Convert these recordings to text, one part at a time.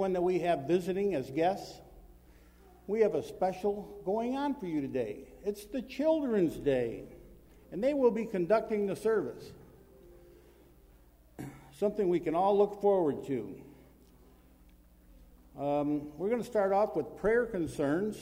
anyone that we have visiting as guests, we have a special going on for you today. It's the Children's Day, and they will be conducting the service. Something we can all look forward to. We're going to start off with prayer concerns.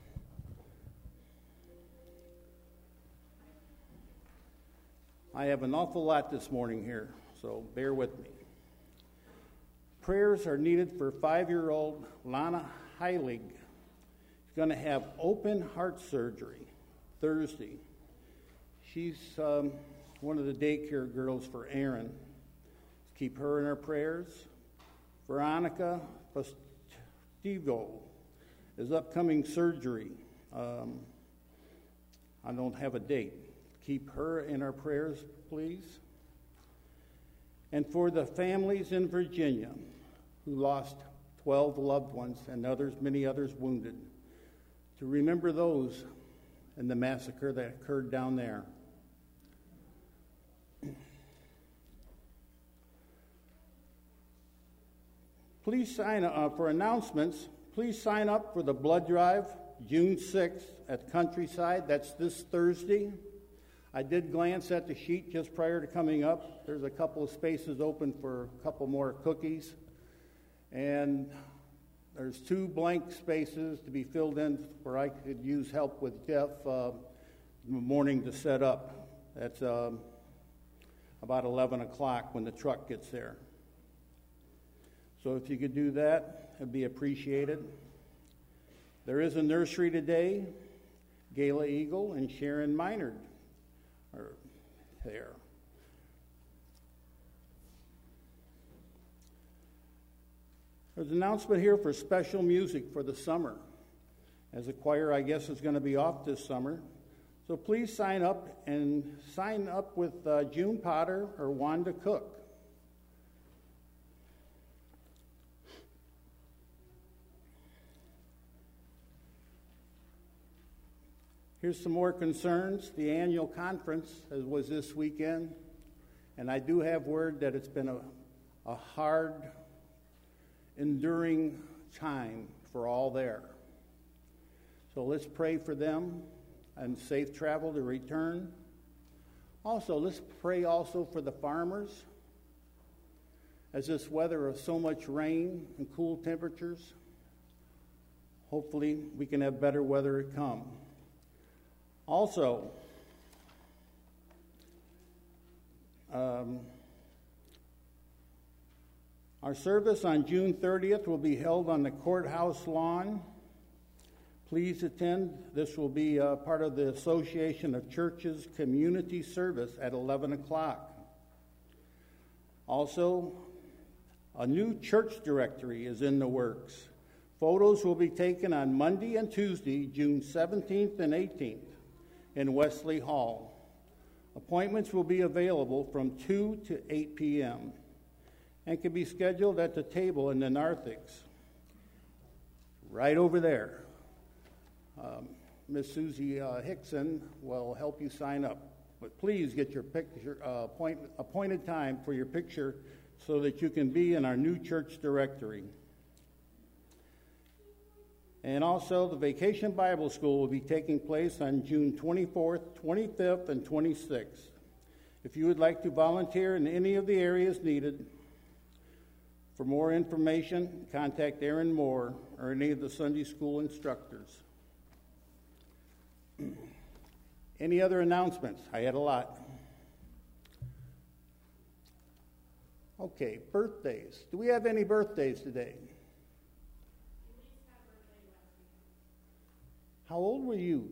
I have an awful lot this morning here, so bear with me. Prayers are needed for 5-year-old Lana Heilig. She's going to have open heart surgery Thursday. She's one of the daycare girls for Aaron. Keep her in our prayers. Veronica Postivo is upcoming surgery. I don't have a date. Keep her in our prayers, please. And for the families in Virginia who lost 12 loved ones and many others wounded, to remember those in the massacre that occurred down there. Please sign up for announcements. Please sign up for the blood drive, June 6th at Countryside. That's this Thursday. I did glance at the sheet just prior to coming up. There's a couple of spaces open for a couple more cookies. And there's 2 blank spaces to be filled in where I could use help with Jeff in the morning to set up. That's about 11 o'clock when the truck gets there. So if you could do that, it'd be appreciated. There is a nursery today. Gayla Eagle and Sharon Minard are there. There's an announcement here for special music for the summer, as the choir, I guess, is going to be off this summer. So please sign up with June Potter or Wanda Cook. Here's some more concerns. The annual conference was this weekend, and I do have word that it's been a hard, enduring time for all there. So let's pray for them and safe travel to return. Also, let's pray also for the farmers. As this weather of so much rain and cool temperatures, hopefully we can have better weather to come. Also, our service on June 30th will be held on the courthouse lawn. Please attend. This will be part of the Association of Churches community service at 11 o'clock. Also, a new church directory is in the works. Photos will be taken on Monday and Tuesday, June 17th and 18th. In Wesley Hall. Appointments will be available from 2 to 8 p.m. and can be scheduled at the table in the narthex. Right over there. Miss Susie Hickson will help you sign up. But please get your picture appointed time for your picture so that you can be in our new church directory. And also, the Vacation Bible School will be taking place on June 24th, 25th, and 26th. If you would like to volunteer in any of the areas needed, for more information, contact Aaron Moore or any of the Sunday school instructors. Any other announcements? I had a lot. Okay, birthdays. Do we have any birthdays today? How old were you?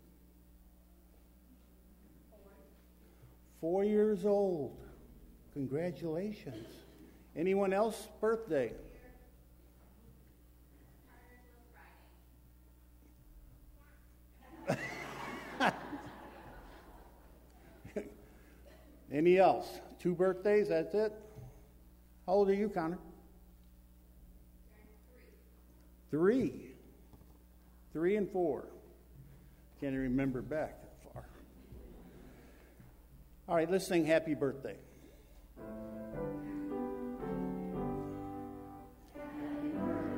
4 years old. Congratulations. Anyone else birthday? Any else? 2 birthdays, that's it? How old are you, Connor? 3. 3 and 4. Can't even remember back that far. All right, let's sing Happy Birthday. Happy birthday.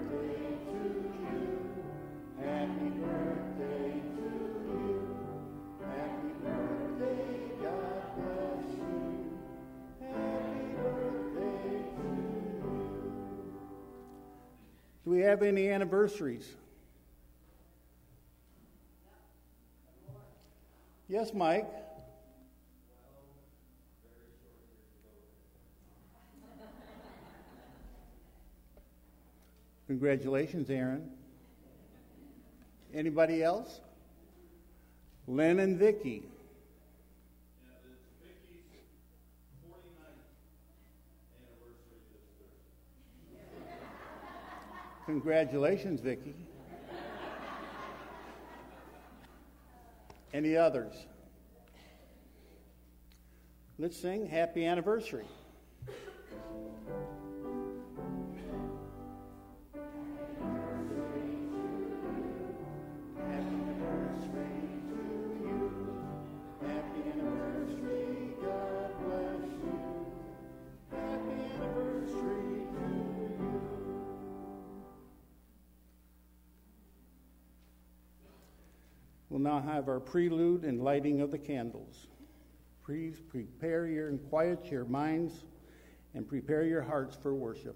Do we have any anniversaries? Yes, Mike. Congratulations, Aaron. Anybody else? Len and Vicky. Yeah, it's Vicky's 49th anniversary this Thursday. Congratulations, Vicky. Any others? Let's sing Happy Anniversary. We'll now have our prelude and lighting of the candles. Please prepare and quiet your minds and prepare your hearts for worship.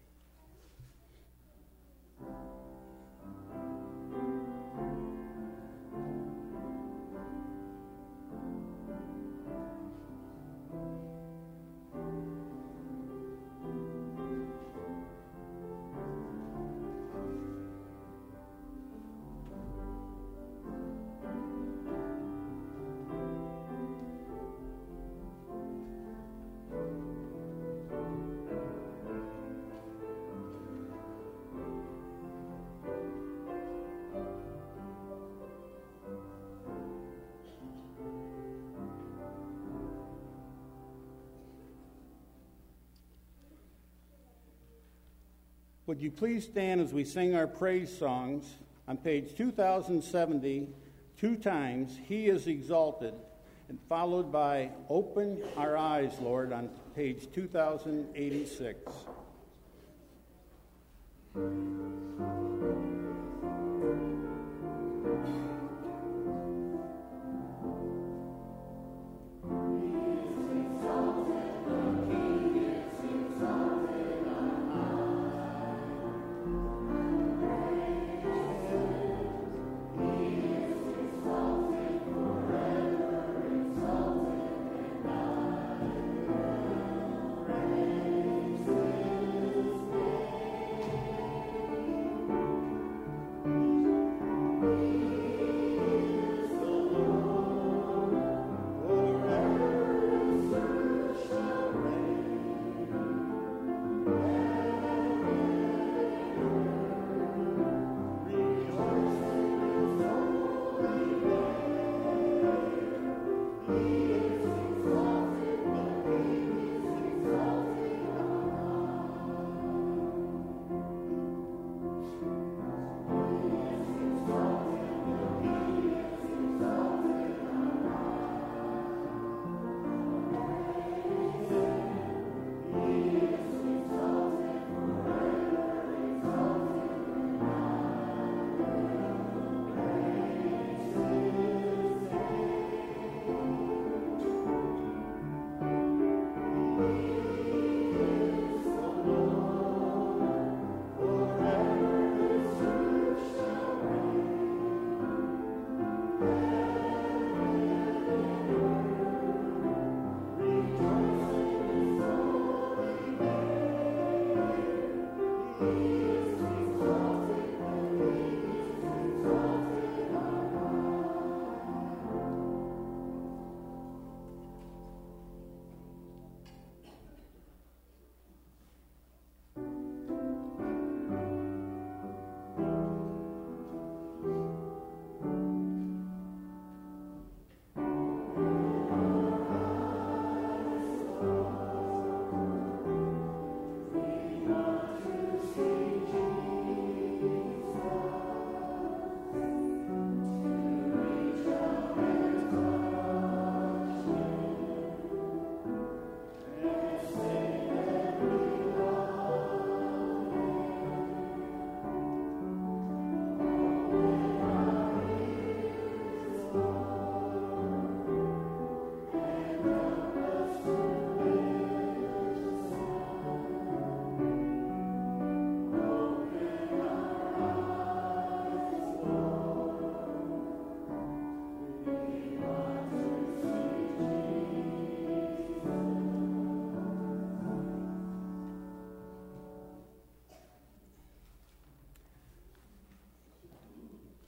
Would you please stand as we sing our praise songs on page 2070, two times, He is Exalted, and followed by Open Our Eyes, Lord, on page 2086. Praise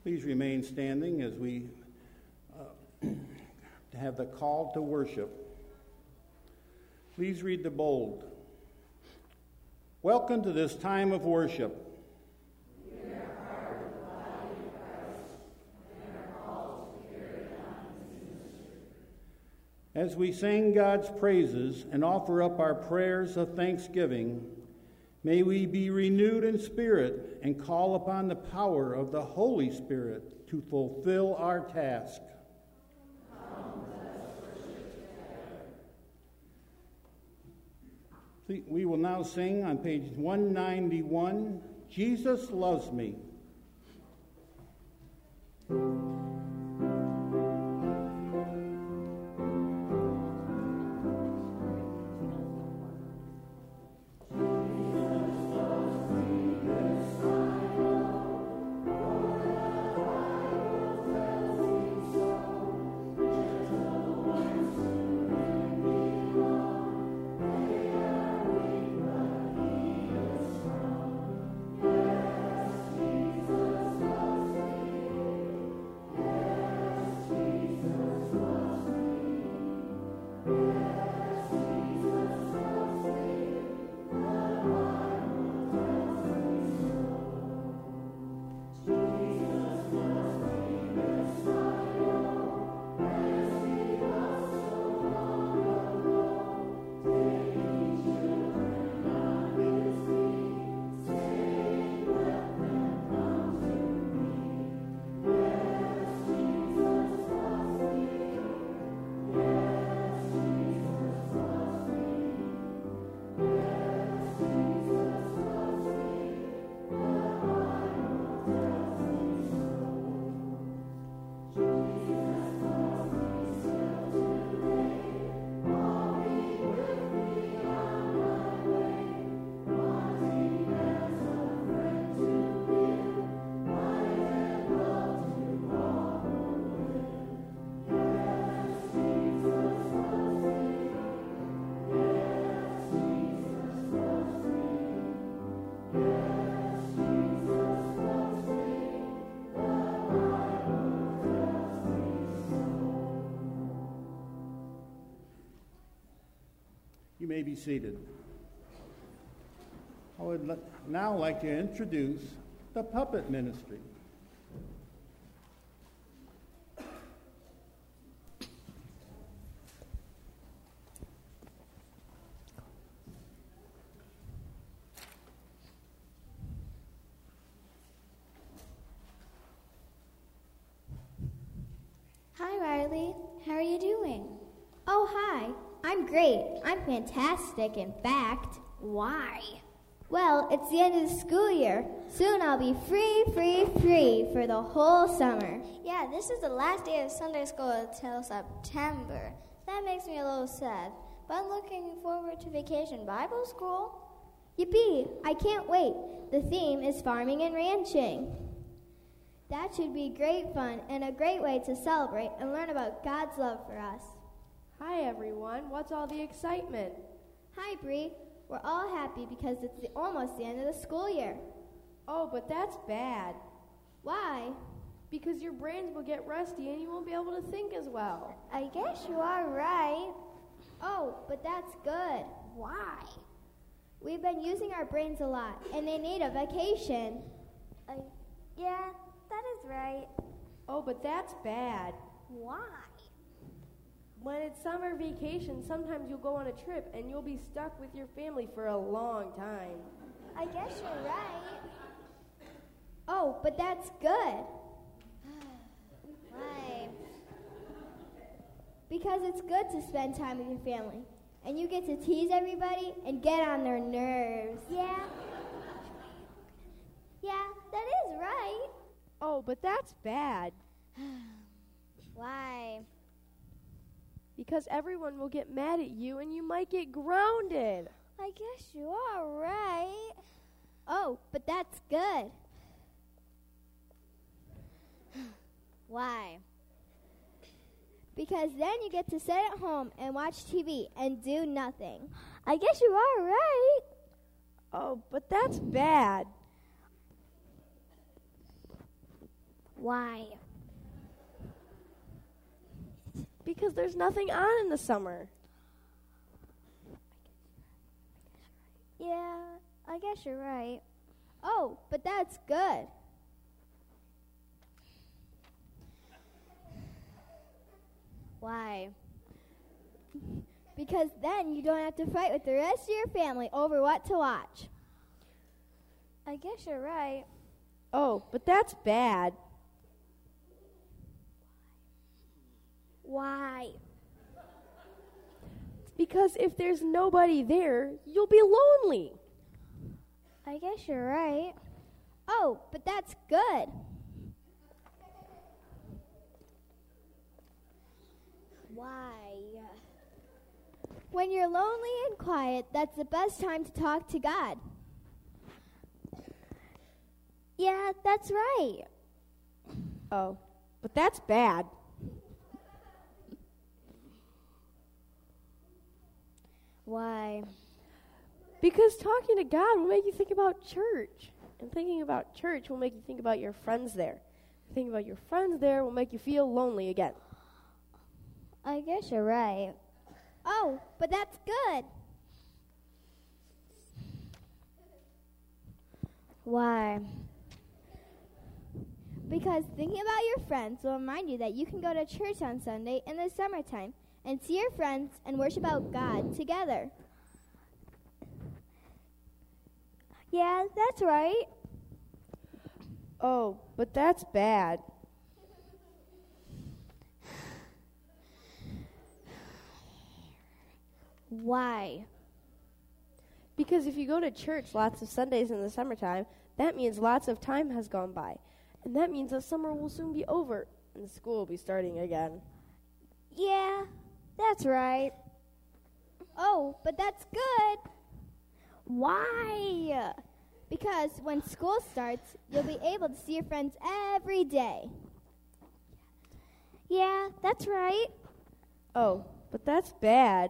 Please remain standing as we have the call to worship. Please read the bold. Welcome to this time of worship. As we sing God's praises and offer up our prayers of thanksgiving, may we be renewed in spirit and call upon the power of the Holy Spirit to fulfill our task. We will now sing on page 191, Jesus Loves Me. You may be seated. I would now like to introduce the puppet ministry. Hi, Riley. How are you doing? Oh, hi. I'm great. I'm fantastic, in fact. Why? Well, it's the end of the school year. Soon I'll be free for the whole summer. Yeah, this is the last day of Sunday school until September. That makes me a little sad, but I'm looking forward to Vacation Bible School. Yippee! I can't wait. The theme is farming and ranching. That should be great fun and a great way to celebrate and learn about God's love for us. Hi, everyone. What's all the excitement? Hi, Bree. We're all happy because it's almost the end of the school year. Oh, but that's bad. Why? Because your brains will get rusty and you won't be able to think as well. I guess you are right. Oh, but that's good. Why? We've been using our brains a lot, and they need a vacation. Yeah, that is right. Oh, but that's bad. Why? When it's summer vacation, sometimes you'll go on a trip and you'll be stuck with your family for a long time. I guess you're right. Oh, but that's good. Why? Because it's good to spend time with your family. And you get to tease everybody and get on their nerves. Yeah. Yeah, that is right. Oh, but that's bad. Why? Because everyone will get mad at you and you might get grounded. I guess you are right. Oh, but that's good. Why? Because then you get to sit at home and watch TV and do nothing. I guess you are right. Oh, but that's bad. Why? Because there's nothing on in the summer. Yeah, I guess you're right. Oh, but that's good. Why? Because then you don't have to fight with the rest of your family over what to watch. I guess you're right. Oh, but that's bad. Why? Because if there's nobody there, you'll be lonely. I guess you're right. Oh, but that's good. Why? When you're lonely and quiet, that's the best time to talk to God. Yeah, that's right. Oh, but that's bad. Why? Because talking to God will make you think about church. And thinking about church will make you think about your friends there. Thinking about your friends there will make you feel lonely again. I guess you're right. Oh, but that's good. Why? Because thinking about your friends will remind you that you can go to church on Sunday in the summertime and see your friends and worship out God together. Yeah, that's right. Oh, but that's bad. Why? Because if you go to church lots of Sundays in the summertime, that means lots of time has gone by. And that means the summer will soon be over and school will be starting again. Yeah, that's right. Oh, but that's good. Why? Because when school starts, you'll be able to see your friends every day. Yeah, that's right. Oh, but that's bad.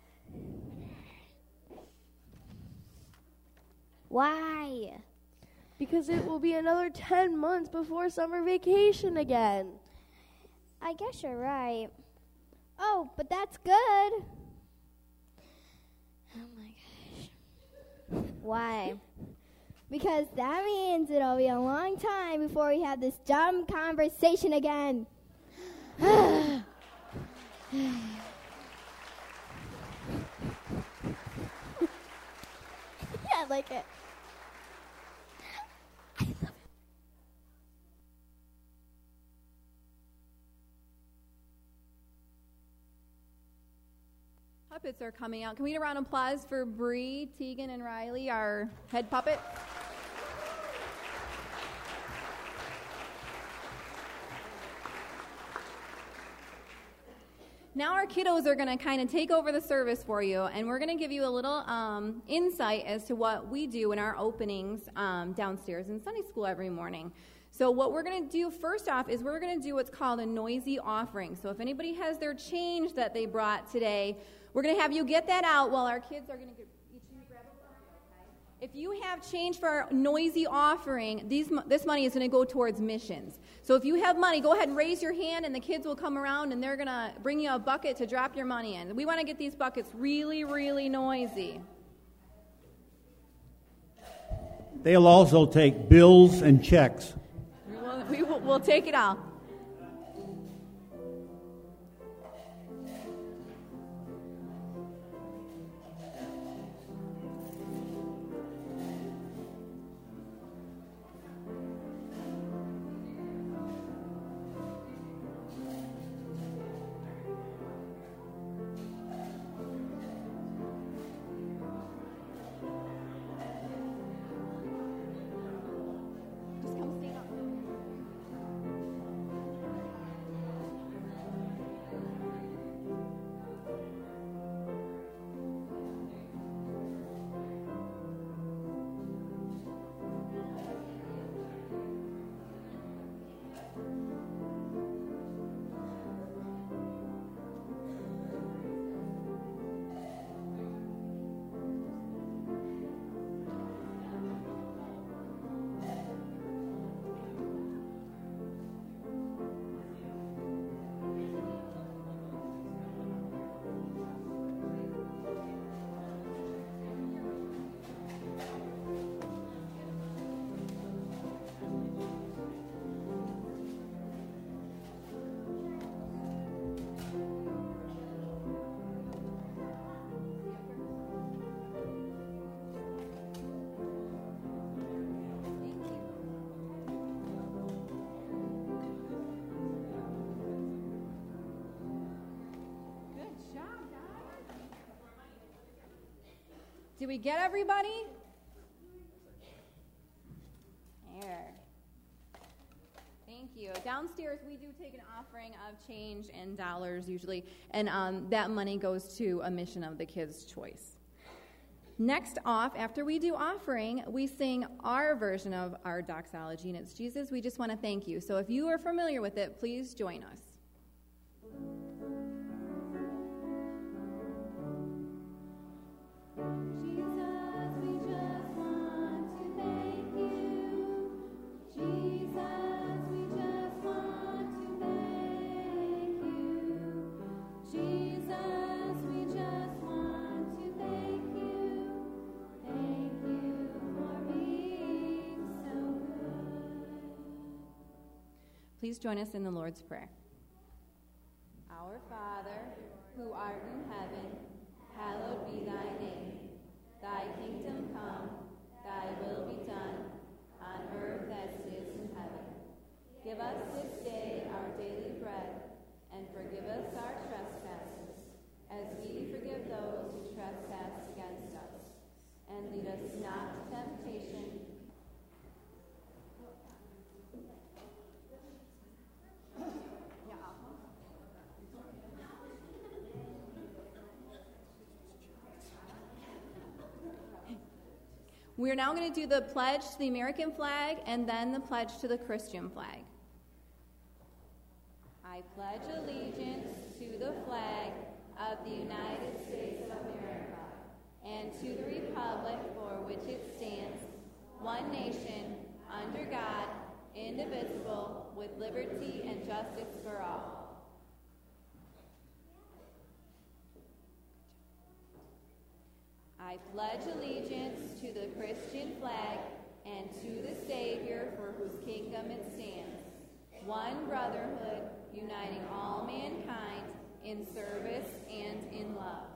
Why? Because it will be another 10 months before summer vacation again. I guess you're right. Oh, but that's good. Oh my gosh. Why? Because that means it'll be a long time before we have this dumb conversation again. I like it. Puppets are coming out. Can we get a round of applause for Bree, Tegan, and Riley, our head puppet? Now our kiddos are going to kind of take over the service for you, and we're going to give you a little insight as to what we do in our openings downstairs in Sunday school every morning. So what we're going to do first off is we're going to do what's called a noisy offering. So if anybody has their change that they brought today, we're going to have you get that out while our kids are going to each of you grab a bucket, okay? If you have change for our noisy offering, this money is going to go towards missions. So if you have money, go ahead and raise your hand, and the kids will come around, and they're going to bring you a bucket to drop your money in. We want to get these buckets really, really noisy. They'll also take bills and checks. We'll take it all. Just come stand up. Do we get everybody? There. Thank you. Downstairs, we do take an offering of change and dollars usually, and that money goes to a mission of the Kids' Choice. Next off, after we do offering, we sing our version of our doxology, and it's Jesus, we just want to thank you. So if you are familiar with it, please join us. Please join us in the Lord's Prayer. Our Father, who art in heaven, hallowed be thy name. Thy kingdom come, thy will be done, on earth as it is in heaven. Give us this day our daily bread, and forgive us our trespasses, as we forgive those who trespass against us. And lead us not to temptation, We're now going to do the pledge to the American flag and then the pledge to the Christian flag. I pledge allegiance to the flag of the United States of America and to the republic for which it stands, one nation, under God, indivisible, with liberty and justice for all. I pledge allegiance to the Christian flag and to the Savior for whose kingdom it stands, one brotherhood, uniting all mankind in service and in love.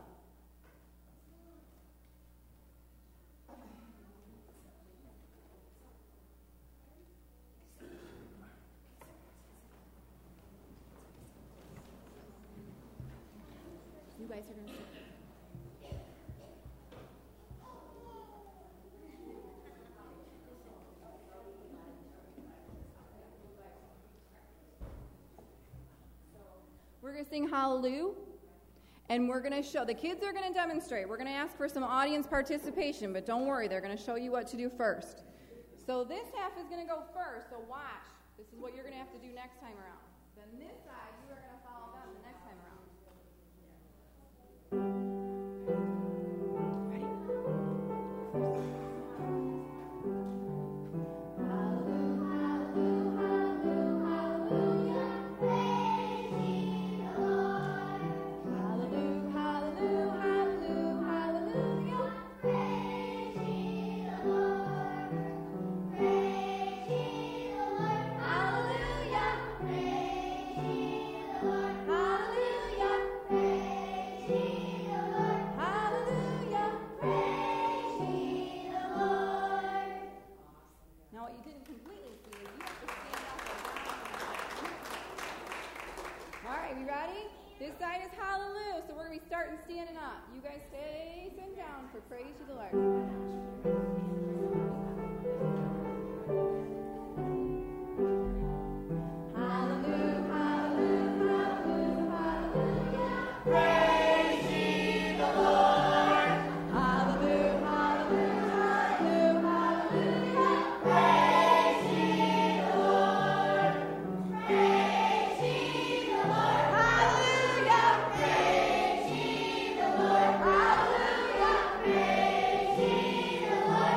You guys are going to... We're going to sing Hallelujah, and we're going to show, the kids are going to demonstrate. We're going to ask for some audience participation, but don't worry, they're going to show you what to do first. So this half is going to go first, so watch. This is what you're going to have to do next time around. Then this side, you are going to follow them the next time around. This side is hallelujah, so we're going to be starting standing up. You guys stay sitting down for praise to the Lord. Hallelujah, praise ye the Lord.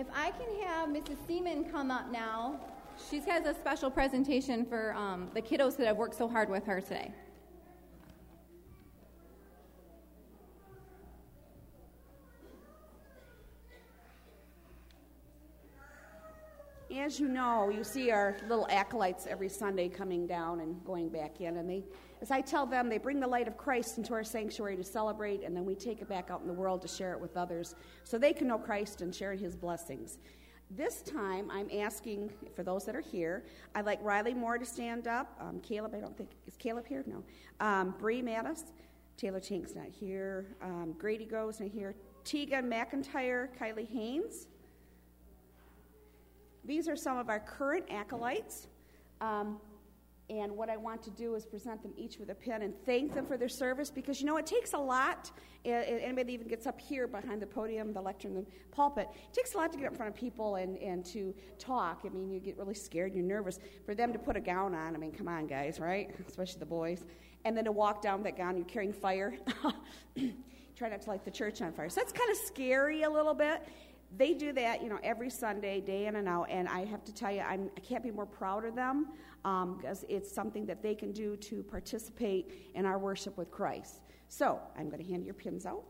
If I can have Mrs. Seaman come up now, she has a special presentation for the kiddos that have worked so hard with her today. As you know, you see our little acolytes every Sunday coming down and going back in, and as I tell them, they bring the light of Christ into our sanctuary to celebrate, and then we take it back out in the world to share it with others so they can know Christ and share his blessings. This time, I'm asking, for those that are here, I'd like Riley Moore to stand up. Caleb, is Caleb here? No. Bree Mattis. Taylor Tank's not here. Grady Grove's not here. Tegan McIntyre, Kylie Haynes. These are some of our current acolytes, and what I want to do is present them each with a pen and thank them for their service, because, it takes a lot. Anybody that even gets up here behind the podium, the lectern, the pulpit, it takes a lot to get up in front of people and to talk. I mean, you get really scared and you're nervous. For them to put a gown on, I mean, come on, guys, right? Especially the boys. And then to walk down with that gown, you're carrying fire. Try not to light the church on fire. So that's kind of scary a little bit. They do that, every Sunday, day in and out, and I have to tell you, I can't be more proud of them, because it's something that they can do to participate in our worship with Christ. So, I'm going to hand your pins out.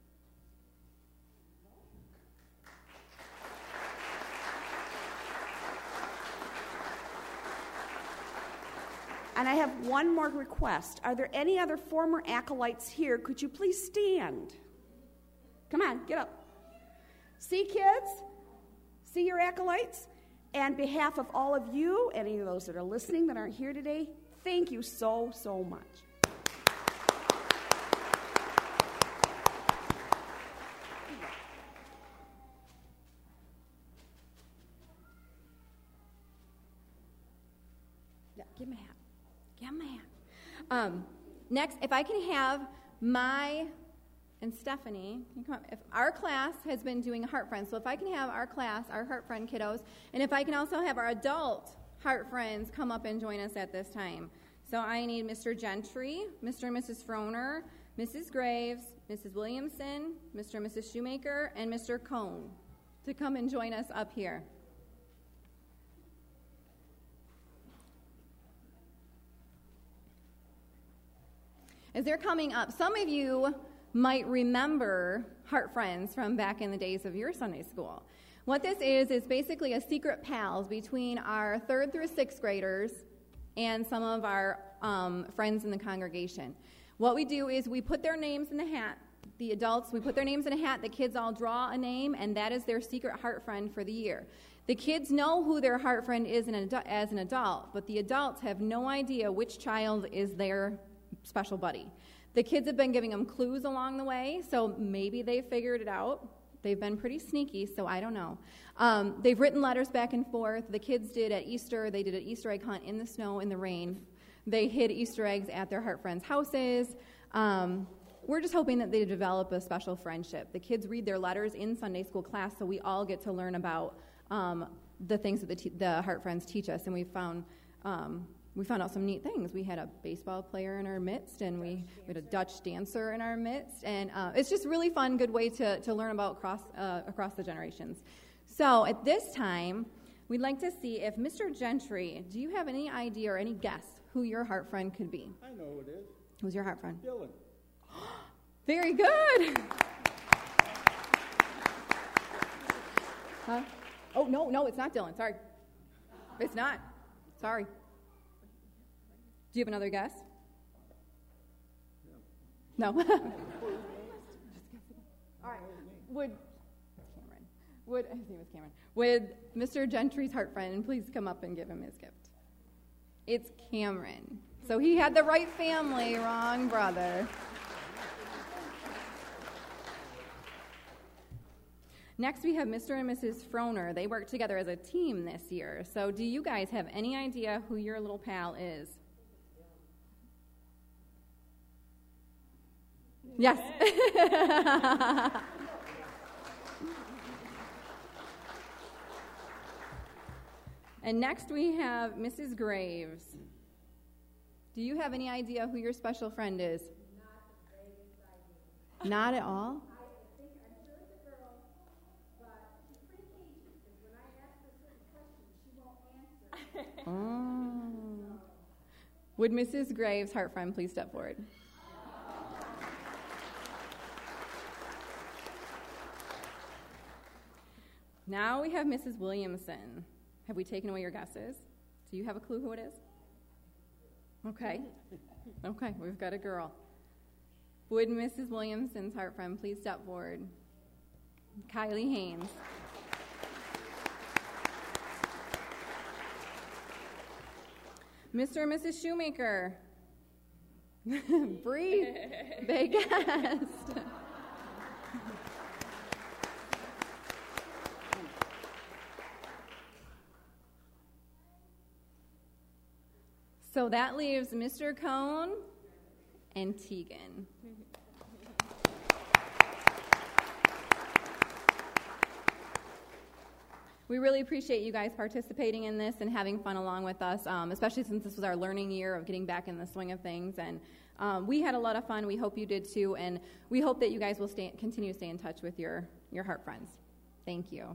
And I have one more request. Are there any other former acolytes here? Could you please stand? Come on, get up. See, kids? See your acolytes? And on behalf of all of you, any of those that are listening that aren't here today, thank you so, so much. Yeah, give me a hat. Give me a hat. Next, if I can have and Stephanie, can you come up? If our class has been doing Heart Friends, so if I can have our class, our Heart Friend kiddos, and if I can also have our adult Heart Friends come up and join us at this time. So I need Mr. Gentry, Mr. and Mrs. Froner, Mrs. Graves, Mrs. Williamson, Mr. and Mrs. Shoemaker, and Mr. Cohn to come and join us up here. As they're coming up, some of you might remember Heart Friends from back in the days of your Sunday school. What this is basically a secret pals between our 3rd through 6th graders and some of our friends in the congregation. What we do is we put their names in the hat. The adults, we put their names in a hat. The kids all draw a name, and that is their secret Heart Friend for the year. The kids know who their Heart Friend is as an adult, but the adults have no idea which child is their special buddy. The kids have been giving them clues along the way, so maybe they figured it out. They've been pretty sneaky, so I don't know. They've written letters back and forth. The kids did at Easter. They did an Easter egg hunt in the snow, in the rain. They hid Easter eggs at their Heart Friends' houses. We're just hoping that they develop a special friendship. The kids read their letters in Sunday school class, so we all get to learn about the things that the Heart Friends teach us, and we found out some neat things. We had a baseball player in our midst, and we had a Dutch dancer in our midst, and it's just really fun, good way to learn about across the generations. So at this time, we'd like to see if Mr. Gentry, do you have any idea or any guess who your Heart Friend could be? I know who it is. Who's your Heart Friend? Dylan. Very good. Huh? Oh, no, it's not Dylan. Sorry. It's not. Sorry. Do you have another guess? No. All right. His name is Cameron. Would Mr. Gentry's Heart Friend please come up and give him his gift? It's Cameron. So he had the right family, wrong brother. Next, we have Mr. and Mrs. Froner. They work together as a team this year. So do you guys have any idea who your little pal is? Yes. And next we have Mrs. Graves. Do you have any idea who your special friend is? Not at all? Would Mrs. Graves, Heart Friend, please step forward? Now we have Mrs. Williamson. Have we taken away your guesses? Do you have a clue who it is? Okay. Okay, we've got a girl. Would Mrs. Williamson's Heart Friend please step forward? Kylie Haynes. Mr. and Mrs. Shoemaker. Breathe. Big guest. So that leaves Mr. Cohn and Tegan. We really appreciate you guys participating in this and having fun along with us, especially since this was our learning year of getting back in the swing of things. And we had a lot of fun. We hope you did too. And we hope that you guys will continue to stay in touch with your heart friends. Thank you.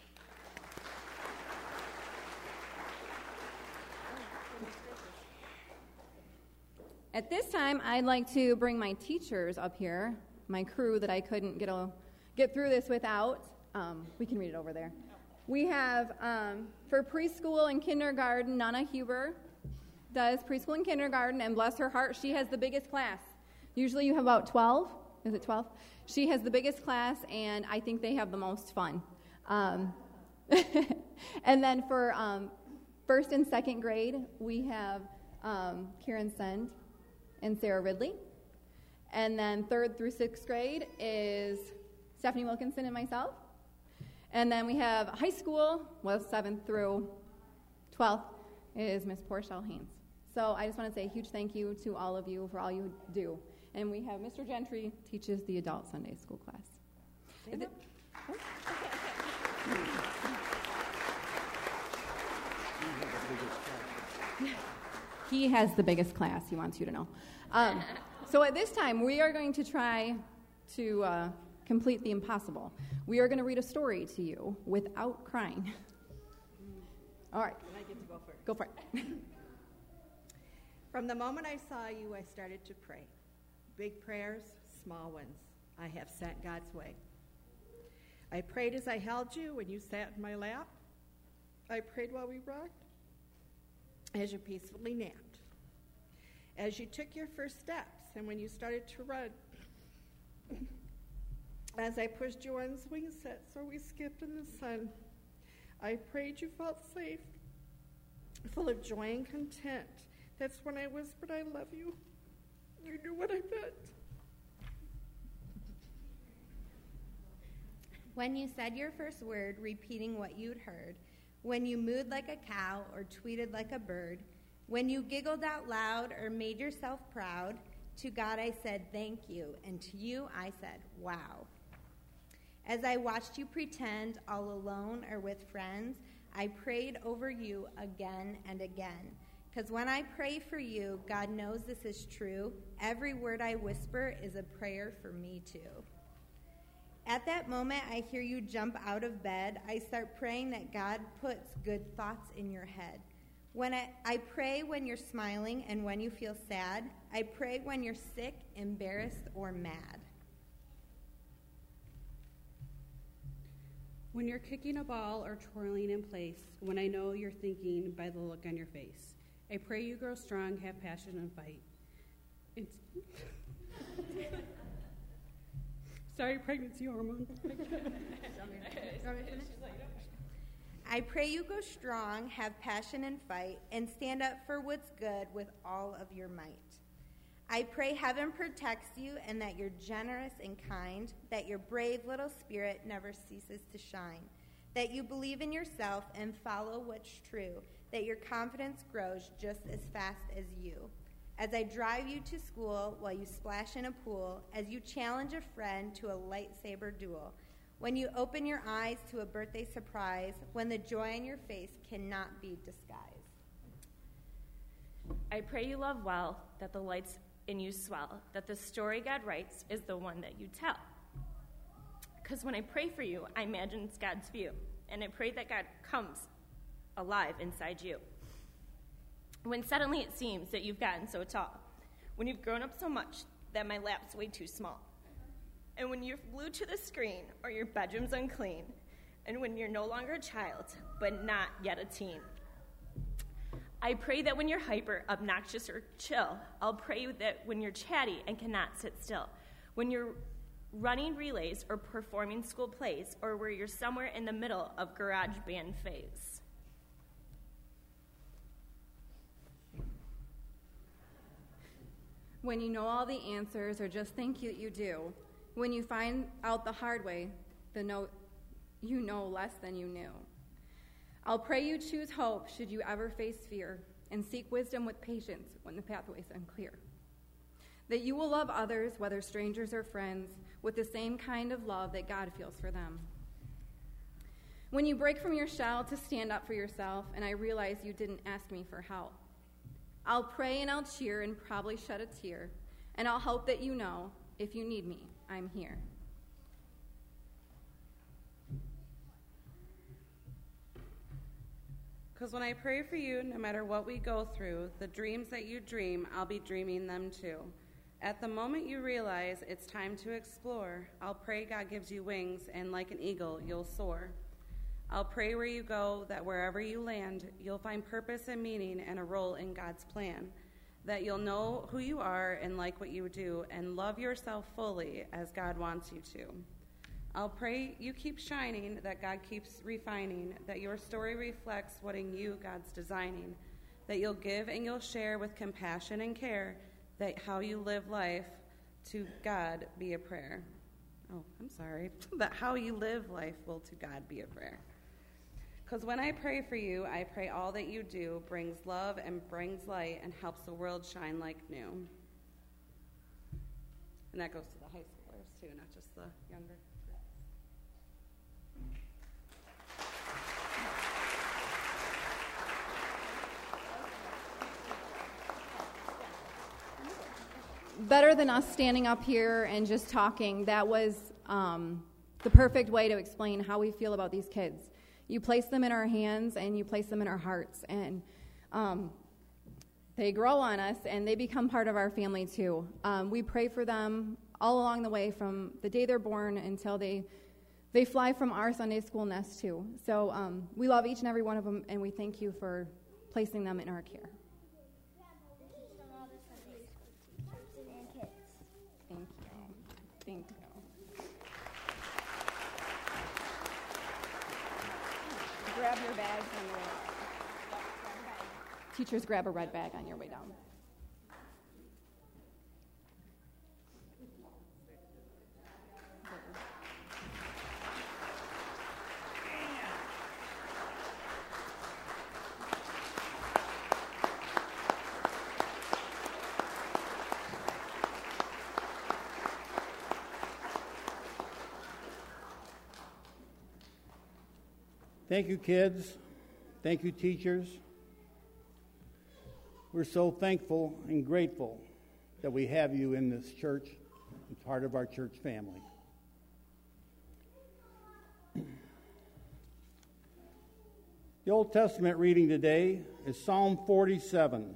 At this time, I'd like to bring my teachers up here, my crew that I couldn't get through this without. We can read it over there. We have, for preschool and kindergarten, Nana Huber does preschool and kindergarten, and bless her heart, she has the biggest class. Usually you have about 12. Is it 12? She has the biggest class, and I think they have the most fun. And then for first and second grade, we have Kieran Send and Sarah Ridley. And then third through sixth grade is Stephanie Wilkinson and myself. And then we have high school, well, 7th through 12th is Miss Porchelle Haynes. So I just want to say a huge thank you to all of you for all you do. And we have Mr. Gentry teaches the adult Sunday school class. He has the biggest class, he wants you to know. So at this time, we are going to try to complete the impossible. We are going to read a story to you without crying. All right. And I get to go first. Go for it. From the moment I saw you, I started to pray. Big prayers, small ones. I have sat God's way. I prayed as I held you when you sat in my lap. I prayed while we rocked, as you peacefully napped. As you took your first steps and when you started to run. As I pushed you on swing sets or we skipped in the sun, I prayed you felt safe, full of joy and content. That's when I whispered, I love you. You knew what I meant. When you said your first word, repeating what you'd heard, when you mooed like a cow or tweeted like a bird, when you giggled out loud or made yourself proud, to God I said thank you, and to you I said wow. As I watched you pretend all alone or with friends, I prayed over you again and again. Because when I pray for you, God knows this is true. Every word I whisper is a prayer for me too. At that moment, I hear you jump out of bed. I start praying that God puts good thoughts in your head. When I pray when you're smiling and when you feel sad. I pray when you're sick, embarrassed, or mad. When you're kicking a ball or twirling in place, when I know you're thinking by the look on your face, I pray you grow strong, have passion, and fight. Sorry, pregnancy hormone. I pray you go strong, have passion and fight, and stand up for what's good with all of your might. I pray heaven protects you and that you're generous and kind, that your brave little spirit never ceases to shine, that you believe in yourself and follow what's true, that your confidence grows just as fast as you. As I drive you to school while you splash in a pool, as you challenge a friend to a lightsaber duel, when you open your eyes to a birthday surprise, when the joy on your face cannot be disguised. I pray you love well, that the lights in you swell, that the story God writes is the one that you tell. Because when I pray for you, I imagine it's God's view, and I pray that God comes alive inside you. When suddenly it seems that you've gotten so tall, when you've grown up so much that my lap's way too small, and when you're glued to the screen or your bedroom's unclean, and when you're no longer a child, but not yet a teen. I pray that when you're hyper, obnoxious, or chill, I'll pray that when you're chatty and cannot sit still, when you're running relays or performing school plays, or where you're somewhere in the middle of garage band phase. When you know all the answers or just think you do. When you find out the hard way, you know less than you knew. I'll pray you choose hope should you ever face fear, and seek wisdom with patience when the pathway's unclear. That you will love others, whether strangers or friends, with the same kind of love that God feels for them. When you break from your shell to stand up for yourself, and I realize you didn't ask me for help, I'll pray and I'll cheer and probably shed a tear, and I'll hope that you know, if you need me, I'm here. Because when I pray for you, no matter what we go through, the dreams that you dream, I'll be dreaming them too. At the moment you realize it's time to explore, I'll pray God gives you wings, and like an eagle, you'll soar. I'll pray where you go, that wherever you land, you'll find purpose and meaning and a role in God's plan, that you'll know who you are and like what you do, and love yourself fully as God wants you to. I'll pray you keep shining, that God keeps refining, that your story reflects what in you God's designing, that you'll give and you'll share with compassion and care, that how you live life to God be a prayer. That how you live life will to God be a prayer. Because when I pray for you, I pray all that you do brings love and brings light and helps the world shine like new. And that goes to the high schoolers too, not just the younger. Better than us standing up here and just talking, that was the perfect way to explain how we feel about these kids. You place them in our hands and you place them in our hearts, and they grow on us and they become part of our family too. We pray for them all along the way, from the day they're born until they fly from our Sunday school nest too. So we love each and every one of them, and we thank you for placing them in our care. Thank you. Grab your bags on your way down. Teachers, grab a red bag on your way down. Thank you, kids. Thank you, teachers. We're so thankful and grateful that we have you in this church and part of our church family. The Old Testament reading today is Psalm 47.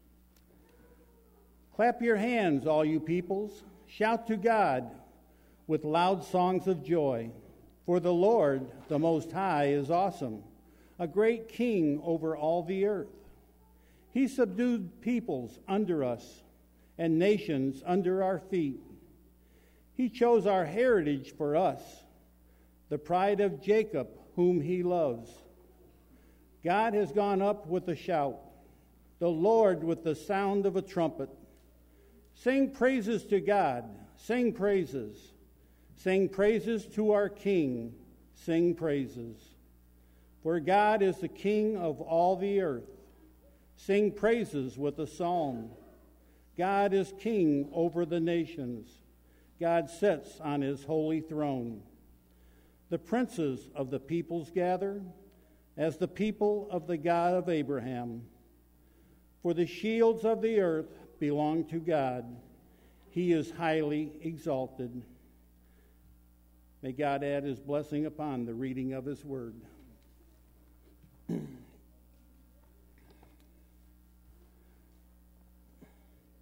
Clap your hands, all you peoples. Shout to God with loud songs of joy. For the Lord, the Most High, is awesome, a great king over all the earth. He subdued peoples under us and nations under our feet. He chose our heritage for us, the pride of Jacob, whom he loves. God has gone up with a shout, the Lord with the sound of a trumpet. Sing praises to God, sing praises. Sing praises to our King, sing praises. For God is the King of all the earth. Sing praises with a psalm. God is King over the nations. God sits on his holy throne. The princes of the peoples gather as the people of the God of Abraham. For the shields of the earth belong to God. He is highly exalted. May God add his blessing upon the reading of his word.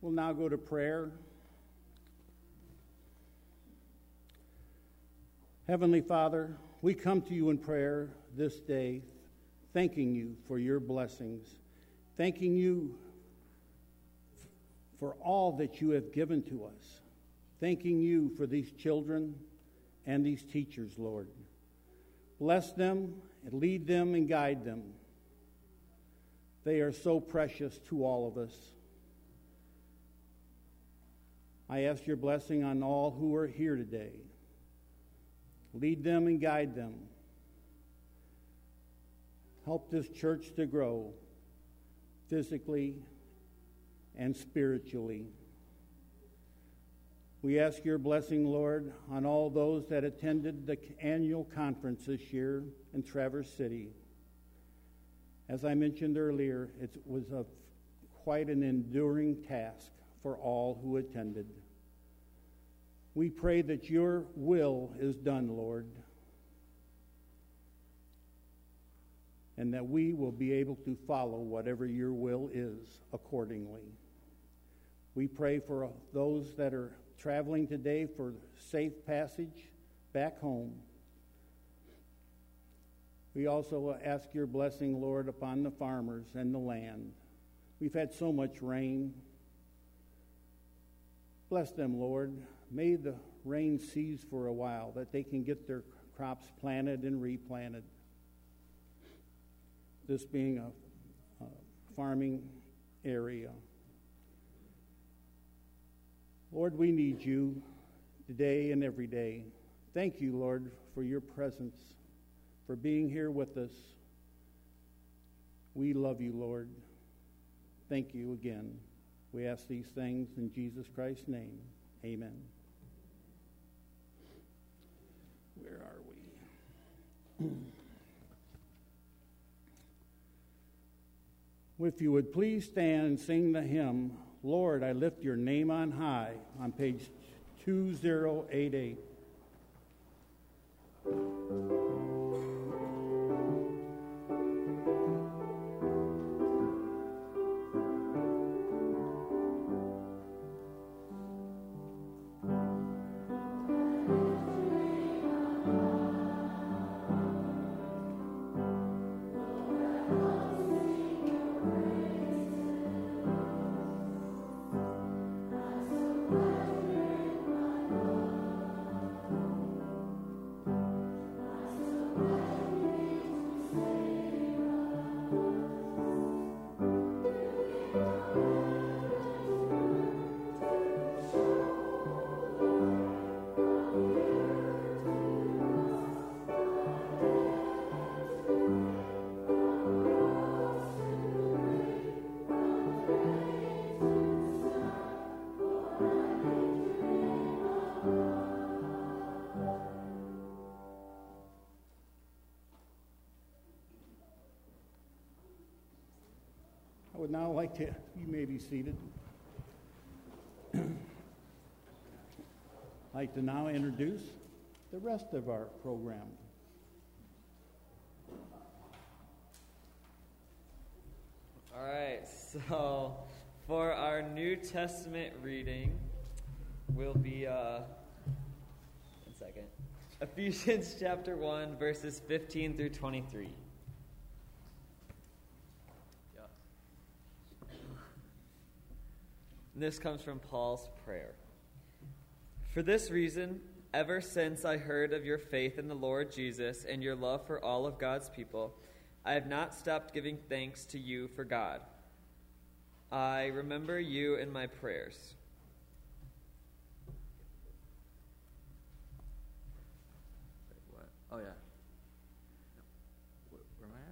We'll now go to prayer. Heavenly Father, we come to you in prayer this day, thanking you for your blessings, thanking you for all that you have given to us, thanking you for these children and these teachers, Lord. Bless them and lead them and guide them. They are so precious to all of us. I ask your blessing on all who are here today. Lead them and guide them. Help this church to grow physically and spiritually. We ask your blessing, Lord, on all those that attended the annual conference this year in Traverse City. As I mentioned earlier, it was quite an enduring task for all who attended. We pray that your will is done, Lord, and that we will be able to follow whatever your will is accordingly. We pray for those that are traveling today for safe passage back home. We also ask your blessing, Lord, upon the farmers and the land. We've had so much rain. Bless them, Lord. May the rain cease for a while, that they can get their crops planted and replanted. This being a farming area. Lord, we need you today and every day. Thank you, Lord, for your presence, for being here with us. We love you, Lord. Thank you again. We ask these things in Jesus Christ's name. Amen. Where are we? If you would please stand and sing the hymn, Lord, I Lift Your Name on High, on page 2088. I would now like to, you may be seated. I'd like to now introduce the rest of our program. All right, so for our New Testament reading will be, Ephesians chapter 1, verses 15 through 23. This comes from Paul's prayer. For this reason, ever since I heard of your faith in the Lord Jesus and your love for all of God's people, I have not stopped giving thanks to you for God. I remember you in my prayers. What? Oh, yeah. Where am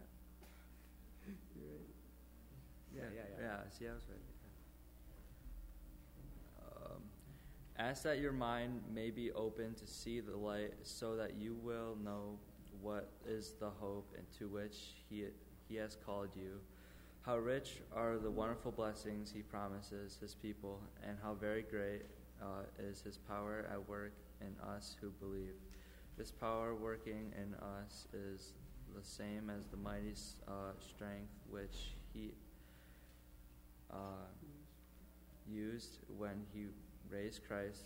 I at? Yeah, see, I was right. Ask that your mind may be open to see the light, so that you will know what is the hope into which he has called you, how rich are the wonderful blessings he promises his people, and how very great is his power at work in us who believe. This power working in us is the same as the mighty strength which he used when he raised Christ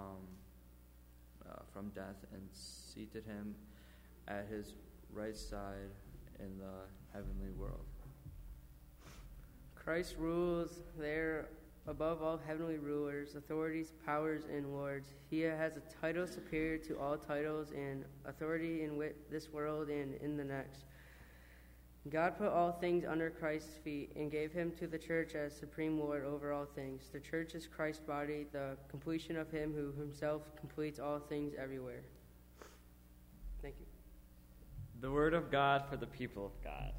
from death and seated him at his right side in the heavenly world. Christ rules there above all heavenly rulers, authorities, powers, and lords. He has a title superior to all titles and authority in this world and in the next. God put all things under Christ's feet and gave him to the church as supreme Lord over all things. The church is Christ's body, the completion of him who himself completes all things everywhere. Thank you. The word of God for the people of God.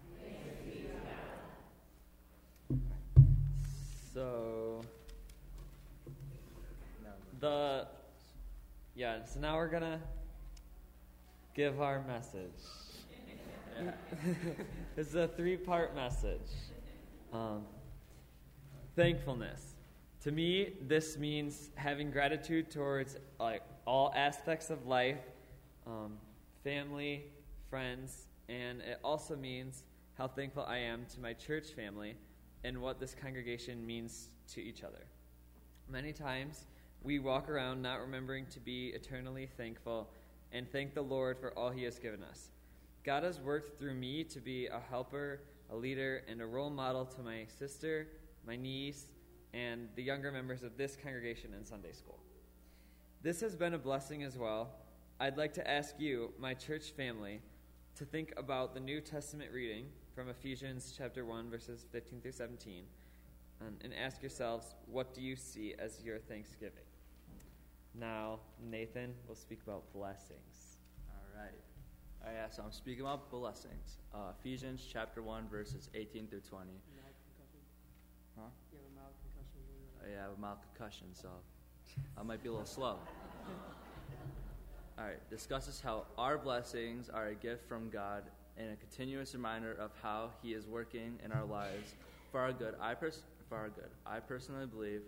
So now we're going to give our message. It's a 3-part message. Thankfulness. To me, this means having gratitude towards all aspects of life, family, friends, and it also means how thankful I am to my church family and what this congregation means to each other. Many times, we walk around not remembering to be eternally thankful and thank the Lord for all he has given us. God has worked through me to be a helper, a leader, and a role model to my sister, my niece, and the younger members of this congregation in Sunday school. This has been a blessing as well. I'd like to ask you, my church family, to think about the New Testament reading from Ephesians chapter 1, verses 15 through 17, and ask yourselves, what do you see as your thanksgiving? Now, Nathan will speak about blessings. All right. So I'm speaking about blessings. Ephesians chapter 1, verses 18 through 20. Huh? You have a mild concussion. I have a mild concussion, so I might be a little slow. All right. Discusses how our blessings are a gift from God and a continuous reminder of how he is working in our lives for our good. I personally believe,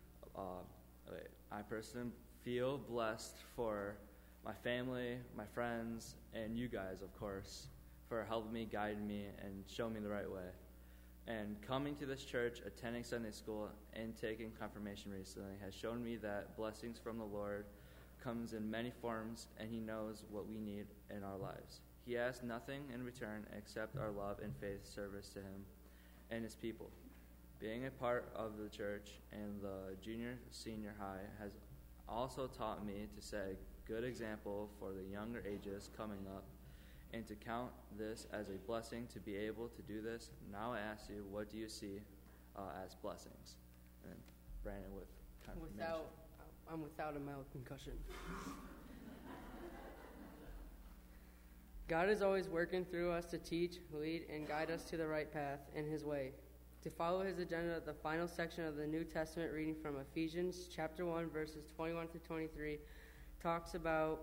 I personally feel blessed for my family, my friends, and you guys, of course, for helping me, guiding me, and showing me the right way. And coming to this church, attending Sunday school, and taking confirmation recently has shown me that blessings from the Lord comes in many forms, and he knows what we need in our lives. He asks nothing in return except our love and faith service to him and his people. Being a part of the church and the senior high has also taught me to set a good example for the younger ages coming up and to count this as a blessing to be able to do this. Now I ask you, what do you see as blessings? And Brandon with confirmation. I'm without a mild concussion. God is always working through us to teach, lead, and guide us to the right path in his way. To follow his agenda, the final section of the New Testament reading from Ephesians chapter 1, verses 21 through 23 talks about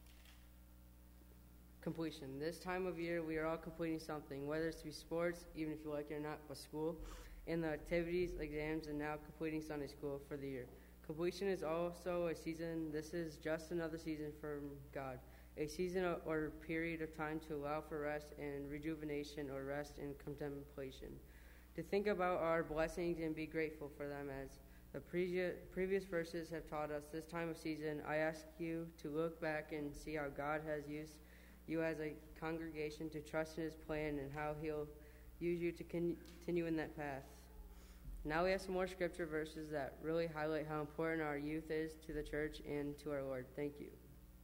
completion. This time of year, we are all completing something, whether it's to be sports, even if you like it or not, but school, and the activities, exams, and now completing Sunday school for the year. Completion is also a season. This is just another season from God, a season or period of time to allow for rest and rejuvenation or rest and contemplation. To think about our blessings and be grateful for them as the previous verses have taught us this time of season. I ask you to look back and see how God has used you as a congregation to trust in his plan and how he'll use you to continue in that path. Now we have some more scripture verses that really highlight how important our youth is to the church and to our Lord. Thank you.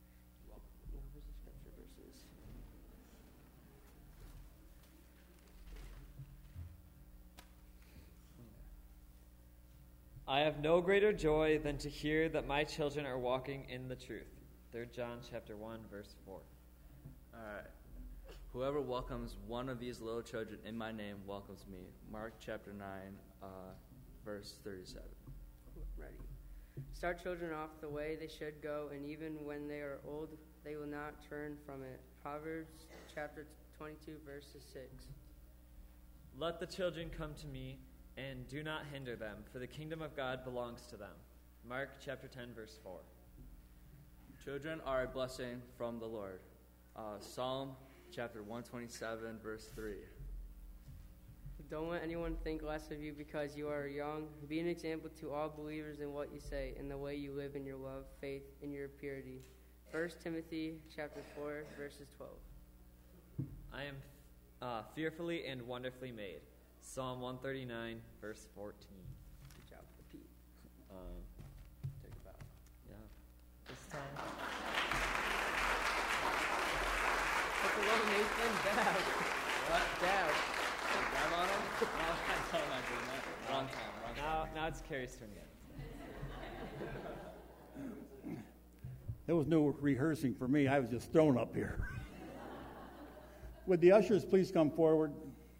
I have no greater joy than to hear that my children are walking in the truth. 3 John chapter 1, verse 4. All right. Whoever welcomes one of these little children in my name welcomes me. Mark chapter 9, verse 37. Ready. Start children off the way they should go, and even when they are old, they will not turn from it. Proverbs chapter 22, verses 6. Let the children come to me, and do not hinder them, for the kingdom of God belongs to them. Mark chapter 10, verse 4. Children are a blessing from the Lord. Psalm chapter 127, verse 3. Don't let anyone think less of you because you are young. Be an example to all believers in what you say, in the way you live, in your love, faith, in your purity. 1 Timothy chapter 4, verses 12. I am fearfully and wonderfully made. Psalm 139, verse 14. Good job, Pete. Take a bow. Yeah. This time. Hello, Nathan. Dab. What? Dab. Grab on him? No, I'm not doing that. Wrong time. Now it's Carrie's turn again. There was no rehearsing for me. I was just thrown up here. Would the ushers please come forward?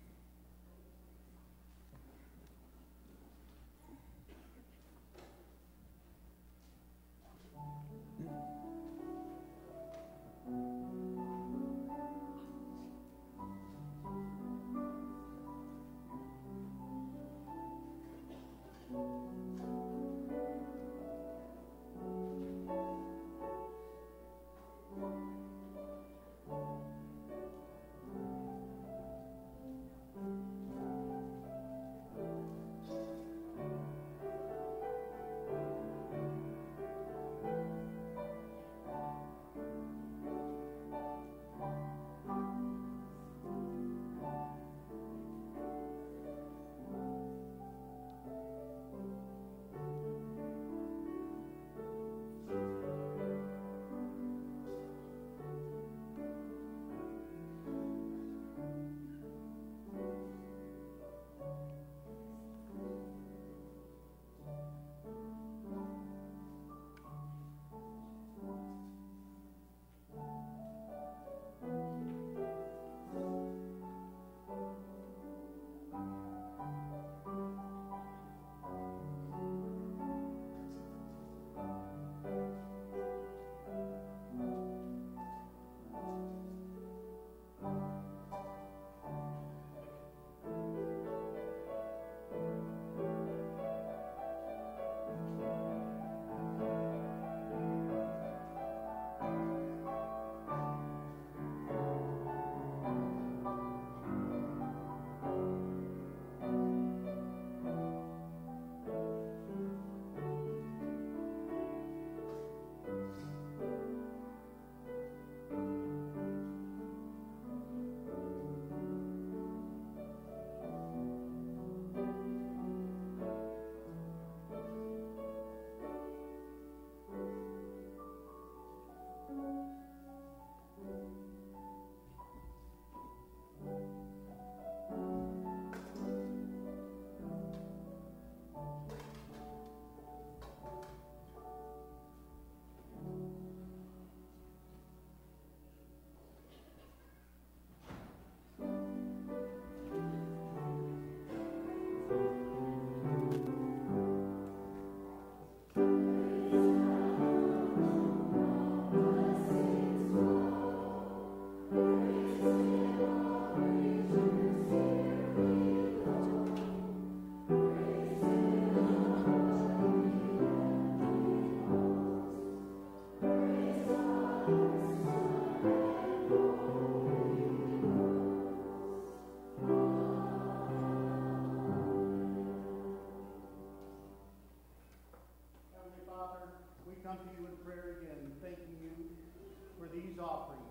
Come to you in prayer again, thanking you for these offerings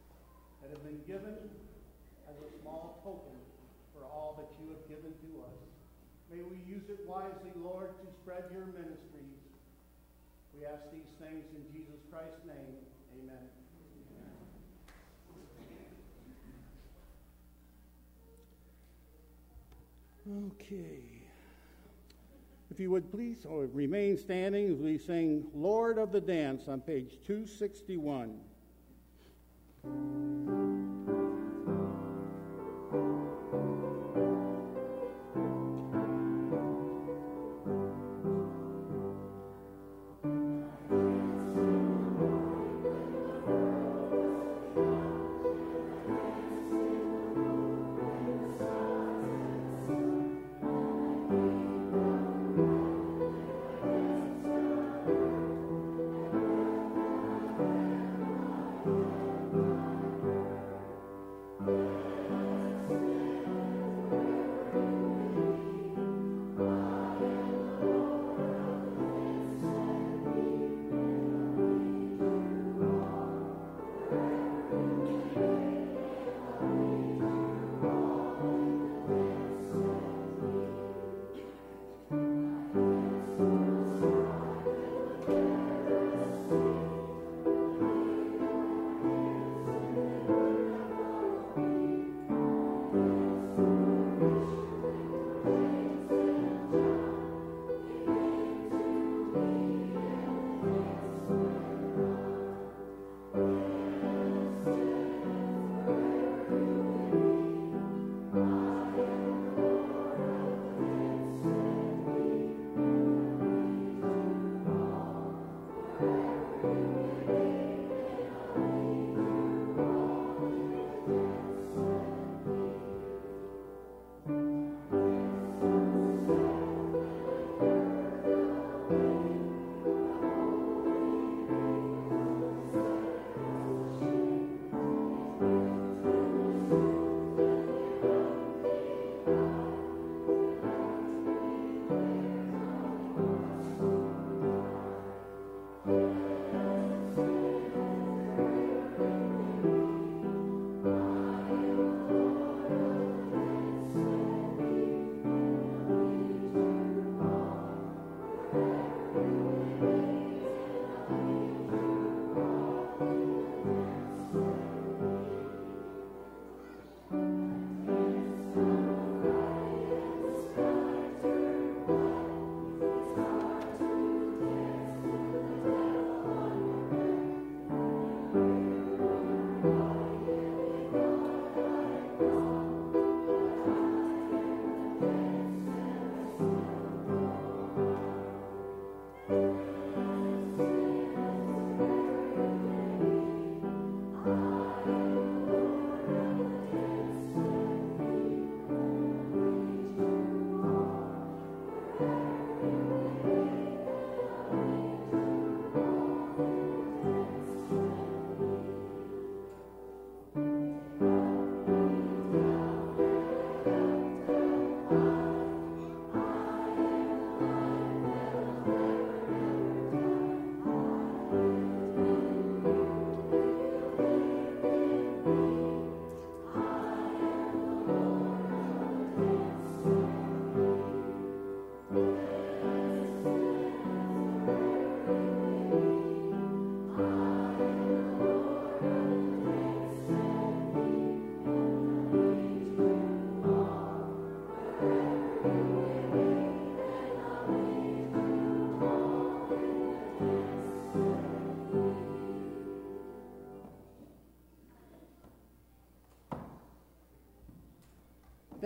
that have been given as a small token for all that you have given to us. May we use it wisely, Lord, to spread your ministries. We ask these things in Jesus Christ's name. Amen. Okay. If you would please remain standing as we sing Lord of the Dance on page 261.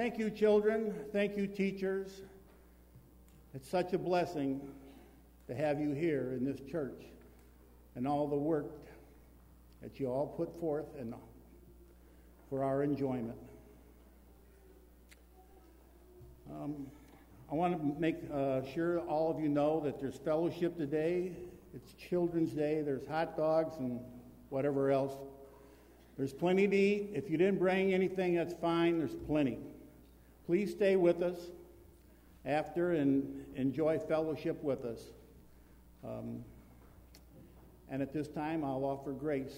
Thank you, children. Thank you, teachers. It's such a blessing to have you here in this church and all the work that you all put forth and for our enjoyment. I want to make sure all of you know that there's fellowship today. It's Children's Day. There's hot dogs and whatever else. There's plenty to eat. If you didn't bring anything, that's fine. There's plenty. Please stay with us after and enjoy fellowship with us. And at this time, I'll offer grace.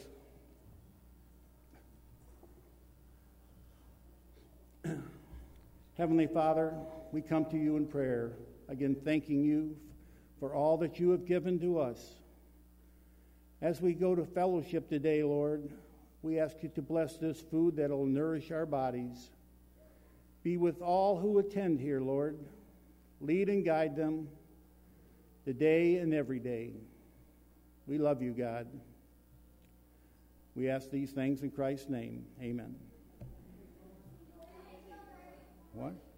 Heavenly Father, we come to you in prayer, again thanking you for all that you have given to us. As we go to fellowship today, Lord, we ask you to bless this food that will nourish our bodies. Be with all who attend here, Lord. Lead and guide them today and every day. We love you, God. We ask these things in Christ's name. Amen. What?